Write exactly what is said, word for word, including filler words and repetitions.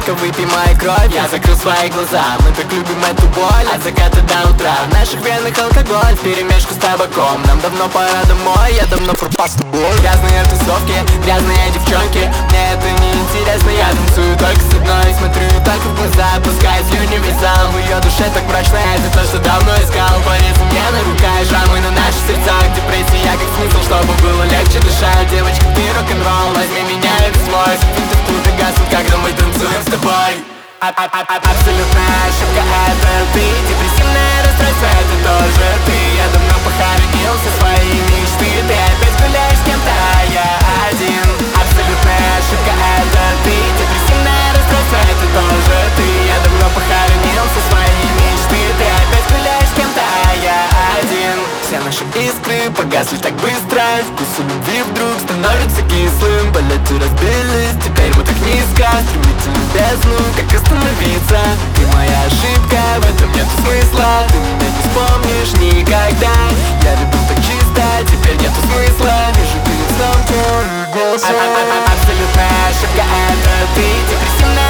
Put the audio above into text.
детка, выпей мою кровь. Я закрыл свои глаза, мы так любим эту боль. От заката до утра в наших венах алкоголь вперемешку с табаком. Нам давно пора домой, я давно пропал с тобой. Грязные тусовки, грязные девчонки, мне это не интересно. Я танцую только с одной, смотрю только в глаза, пускай слюни весь зал. В ее душе так прочно, это то, что давно искал. Порезы мне на руках, шрамы на наших сердцах. Депрессия как смысл, чтобы было легче дышать. Девочка, ты рок-н-ролл, возьми меня, это свой. Секунды в клубе гаснут, когда мы танцуем с тобой. Абсолютная ошибка, это ты. Депрессивное расстройство, это тоже ты. Я давно похоронил все свои мечты. Ты опять гуляешь с кем-то, а я один. Абсолютная ошибка, это ты. Депрессивное расстройство, это тоже ты. Я давно похоронил все свои мечты. Ты опять гуляешь с кем-то, а я один. Все наши искры погасли так быстро. Вкус у любви вдруг становится кислым. Полеты разбились, теперь мы так низко. Стремительно в бездну, как остановиться? Ты моя ошибка, в этом нет смысла. Ты меня не вспомнишь никогда. Я люблю так чисто, теперь нету смысла. Вижу перед сном твой голос. Абсолютная ошибка, это ты. Депрессивная